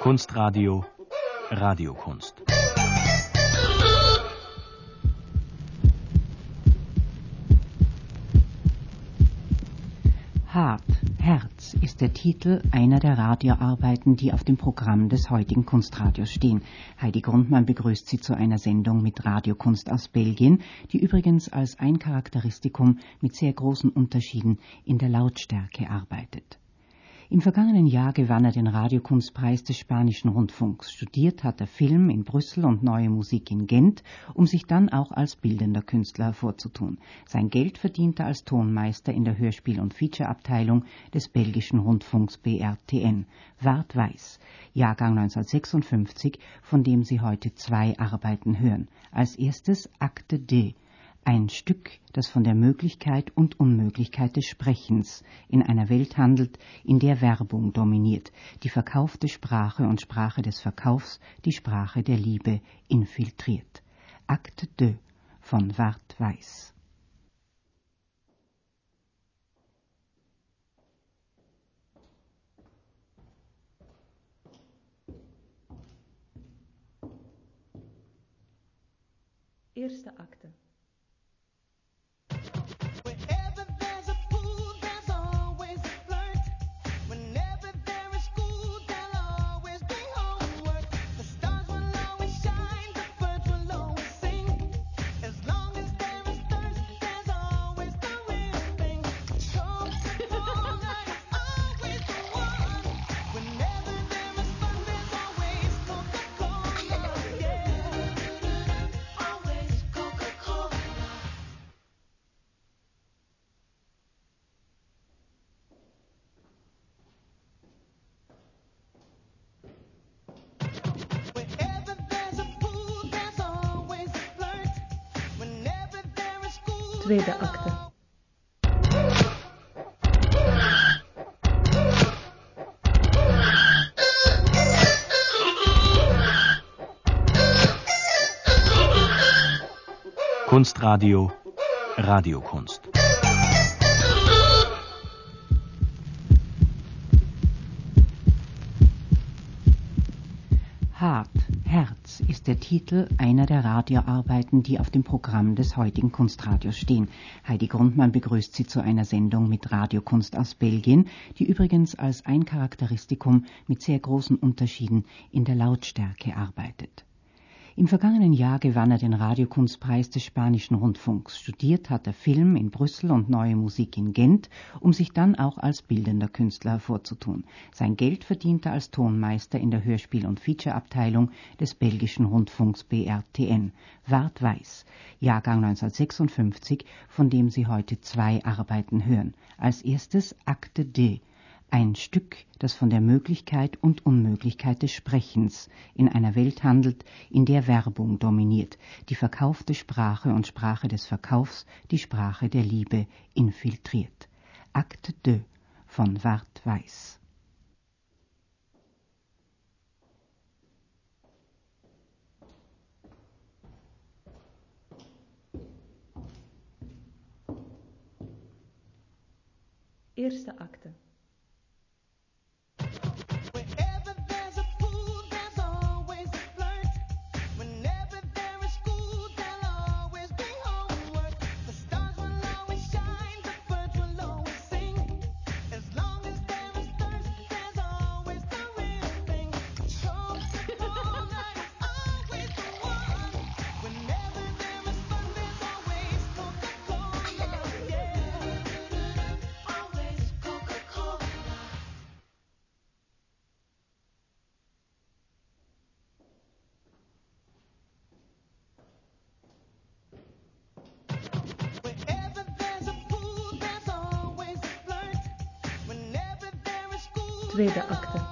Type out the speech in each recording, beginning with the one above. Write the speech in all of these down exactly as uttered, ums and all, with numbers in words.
Kunstradio Radiokunst. Hart, Herz ist der Titel einer der Radioarbeiten, die auf dem Programm des heutigen Kunstradios stehen. Heidi Grundmann begrüßt Sie zu einer Sendung mit Radiokunst aus Belgien, die übrigens als ein Charakteristikum mit sehr großen Unterschieden in der Lautstärke arbeitet. Im vergangenen Jahr gewann er den Radiokunstpreis des Spanischen Rundfunks. Studiert hat er Film in Brüssel und Neue Musik in Gent, um sich dann auch als bildender Künstler hervorzutun. Sein Geld verdient er als Tonmeister in der Hörspiel- und Featureabteilung des belgischen Rundfunks B R T N. Wart Weiss, Jahrgang neunzehnhundertsechsundfünfzig, von dem Sie heute zwei Arbeiten hören. Als erstes Akte D. Ein Stück, das von der Möglichkeit und Unmöglichkeit des Sprechens in einer Welt handelt, in der Werbung dominiert, die verkaufte Sprache und Sprache des Verkaufs, die Sprache der Liebe infiltriert. Akte deux von Wart Weiss. Erste Akte. Tweede Akte. Kunstradio Radiokunst. Hart, Herz ist der Titel einer der Radioarbeiten, die auf dem Programm des heutigen Kunstradios stehen. Heidi Grundmann begrüßt Sie zu einer Sendung mit Radiokunst aus Belgien, die übrigens als ein Charakteristikum mit sehr großen Unterschieden in der Lautstärke arbeitet. Im vergangenen Jahr gewann er den Radiokunstpreis des Spanischen Rundfunks. Studiert hat er Film in Brüssel und Neue Musik in Gent, um sich dann auch als bildender Künstler hervorzutun. Sein Geld verdient er als Tonmeister in der Hörspiel- und Featureabteilung des belgischen Rundfunks B R T N. Wart Weiss, Jahrgang neunzehnhundertsechsundfünfzig, von dem Sie heute zwei Arbeiten hören. Als erstes Akte D. Ein Stück, das von der Möglichkeit und Unmöglichkeit des Sprechens in einer Welt handelt, in der Werbung dominiert, die verkaufte Sprache und Sprache des Verkaufs, die Sprache der Liebe infiltriert. Akte deux von Wart Weiss. Erste Akte. Tweede Akte.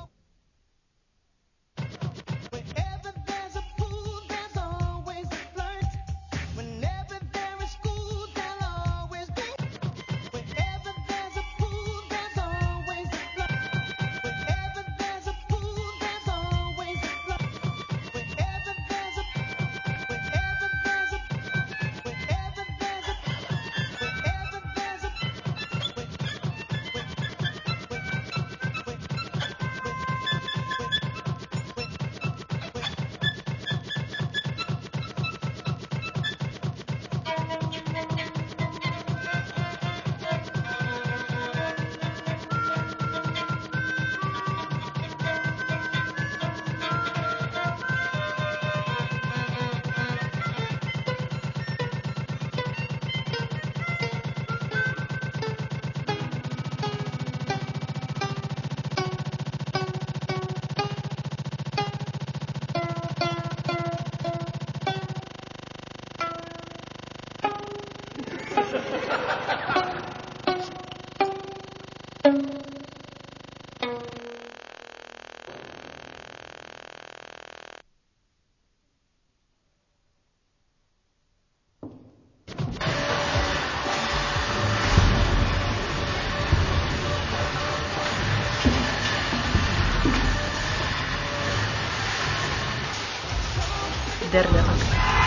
Derde Akte.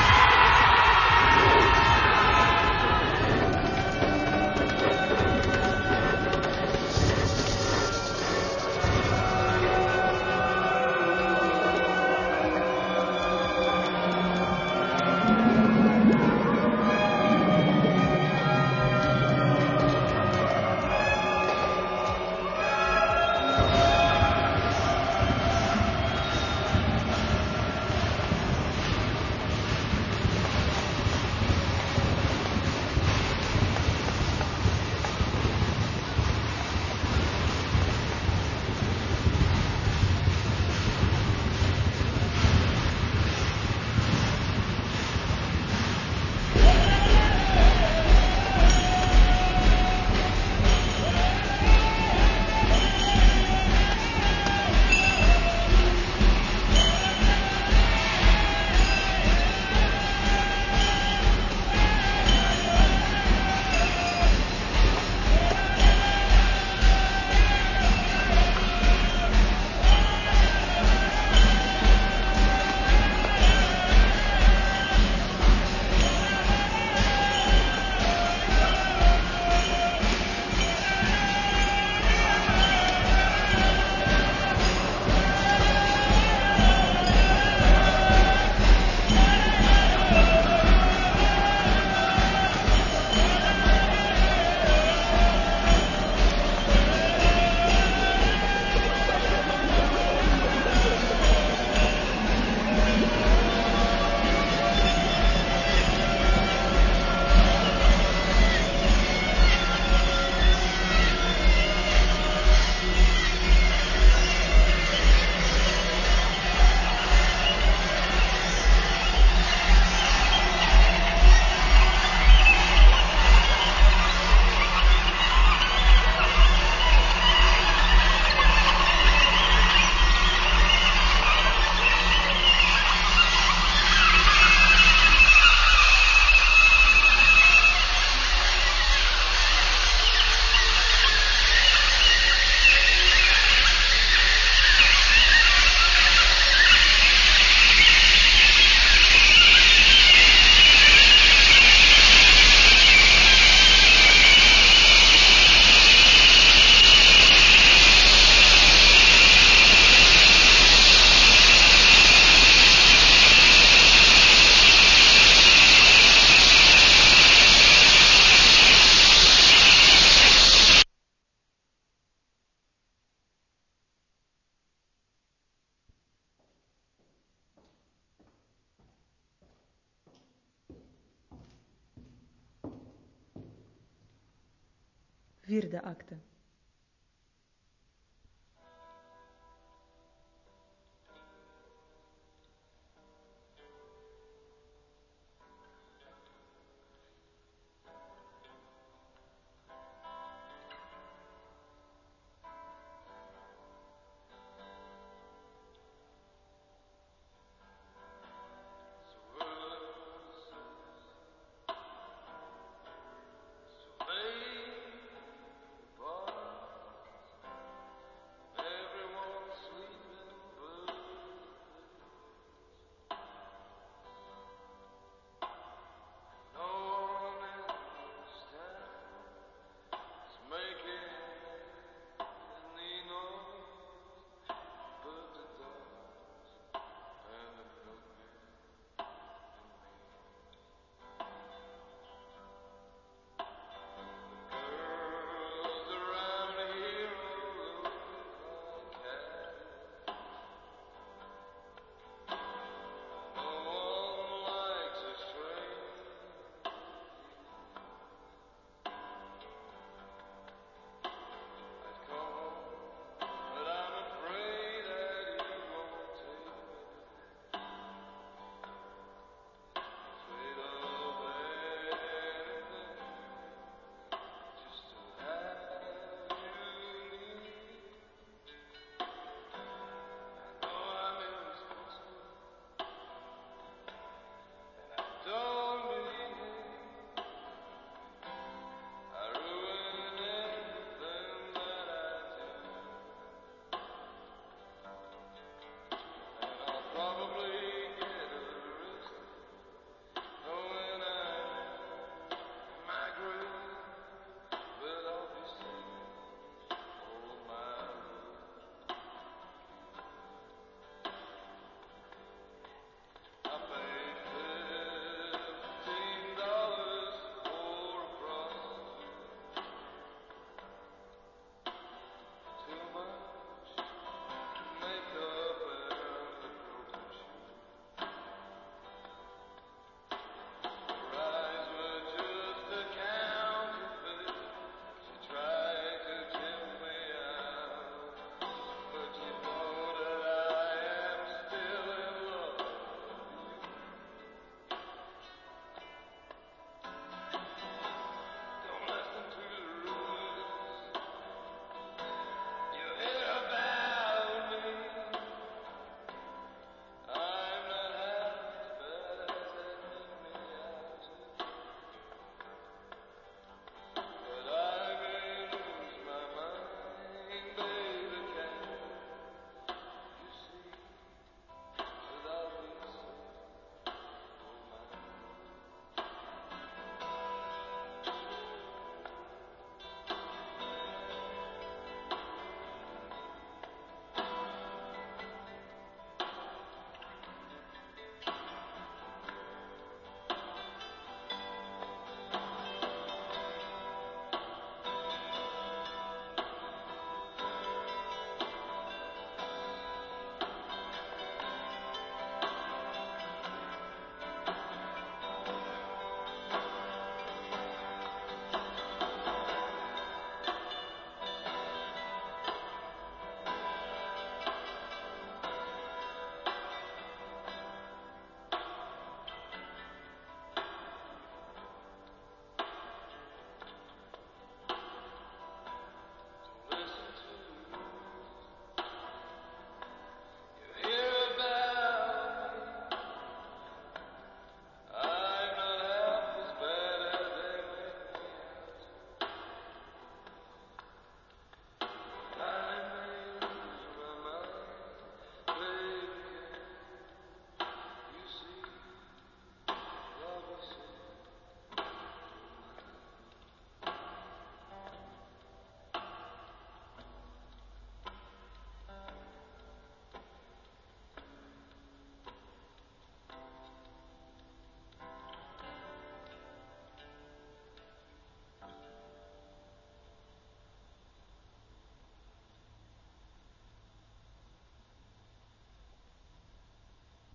Vierde Akte. Boy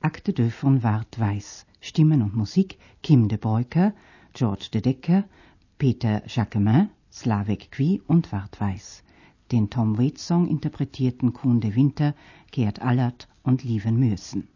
Akte deux von Ward Weiss. Stimmen und Musik Kim de Broeker, George de Decker, Peter Jacquemin, Slavek Kwi und Ward Weiss. Den Tom Waits Song interpretierten Koen de Winter, Gerd Allert und Lieven Mürsen.